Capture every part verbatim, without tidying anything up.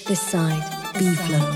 this side, B-Flow.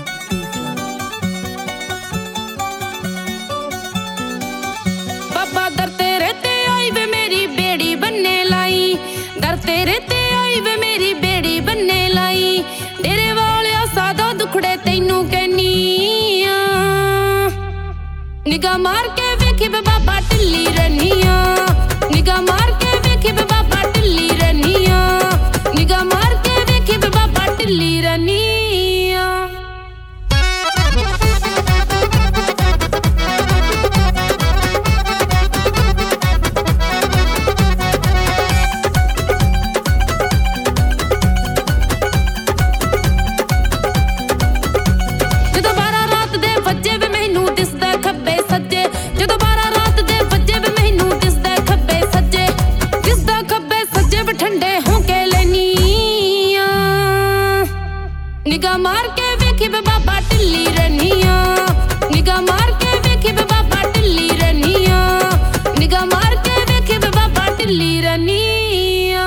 बाबा दर तेरे ते आई वे मेरी बेड़ी बनने लाई, दर तेरे ते आई वे मेरी बेड़ी बनने लाई। तेरे वालिया सादा दुखड़े तैनू कहनी आ, निगाह मार के वेखी वे बाबा ढिल्ली रहनी आ, निगाह मार के वेखी वे बाबा ढिल्ली रहनी आ, निगाह मार के वेखी वे बाबा ढिल्ली रहनी आ। ਜਦੋਂ ਬਾਰਾਂ ਰਾਤ ਦੇ ਵੱਜੇ ਵੇ ਮੈਨੂੰ ਦਿਸਦਾ ਖੱਬੇ ਸੱਜੇ, ਜਦੋਂ ਬਾਰਾਂ ਰਾਤ ਦੇ ਵੱਜੇ ਵੇ ਮੈਨੂੰ ਦਿਸਦਾ ਖੱਬੇ ਸੱਜੇ, ਦਿਸਦਾ ਖੱਬੇ ਸੱਜੇ ਵੇ ਠੰਡੇ ਹੋ ਕੇ ਲੈਨੀ ਆ, ਨਿਗਾਹ ਮਾਰ ਕੇ ਵੇਖੀ ਵੇ ਬਾਬਾ ਢਿੱਲੀ ਰਹਿਨੀ ਆ, ਨਿਗਾਹ ਮਾਰ ਕੇ ਵੇਖੀ ਵੇ ਬਾਬਾ ਢਿੱਲੀ ਰਹਿਨੀ ਆ, ਨਿਗਾਹ ਮਾਰ ਕੇ ਵੇਖੀ ਵੇ ਬਾਬਾ ਢਿੱਲੀ ਰਹਿਨੀ ਆ।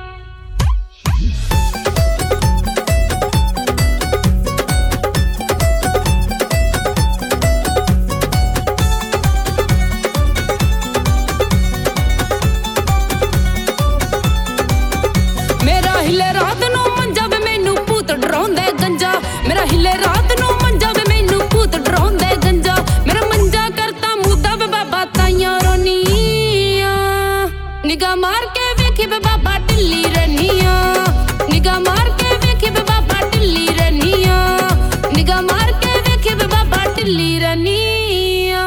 ਮੇਰਾ ਹਿੱਲੇ ਰਾਤ ਨੂੰ ਮੰਜਾ ਵੇ ਮੈਨੂੰ ਭੂਤ ਡਰਾਉਂਦੇ ਗੰਜਾ, ਮੇਰਾ ਹਿੱਲੇ ਰਾਤ ਨੂੰ ਮੰਜਾ ਵੇ ਮੈਨੂੰ ਭੂਤ ਡਰਾਉਂਦੇ ਗੰਜਾ, ਮੇਰਾ ਮੰਜਾ ਕਰਤਾ ਮੁੱਦਾ ਵੇ ਬਾਬਾ ਤਾਈਆਂ ਰੋਨੀ ਆ, ਨਿਗਾਹ ਮਾਰ ਕੇ ਵੇਖੀ ਵੇ ਬਾਬਾ ਢਿੱਲੀ ਰਹਿਨੀ ਆ, ਨਿਗਾਹ ਮਾਰ ਕੇ ਵੇਖੀ ਵੇ ਬਾਬਾ ਢਿੱਲੀ ਰਹਿਨੀ ਆ, ਨਿਗਾਹ ਮਾਰ ਕੇ ਵੇਖੀ ਵੇ ਬਾਬਾ ਢਿੱਲੀ ਰਹਿਨੀ ਆ।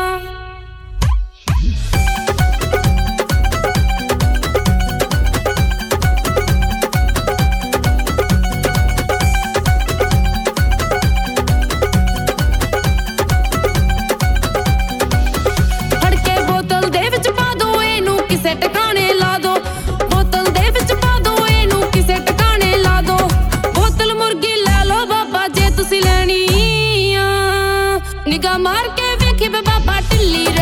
ਫੜ ਕੇ ਬੋਤਲ ਦੇ ਵਿੱਚ ਪਾ ਦੋ ਇਹਨੂੰ ਕਿਸੇ ਟਿਕਾਣੇ ਲਾ ਦੋ, ਬੋਤਲ ਦੇ ਵਿੱਚ ਪਾ ਦੋ ਇਹਨੂੰ ਕਿਸੇ ਟਿਕਾਣੇ ਲਾ ਦੋ, ਬੋਤਲ ਮੁਰਗੀ ਲੈ ਲਓ ਬਾਬਾ ਜੇ ਤੁਸੀਂ ਲੈਣੀ ਆ, ਨਿਗਾਹ ਮਾਰ ਕੇ ਵੇਖੀ ਵੇ ਬਾਬਾ ਢਿੱਲੀ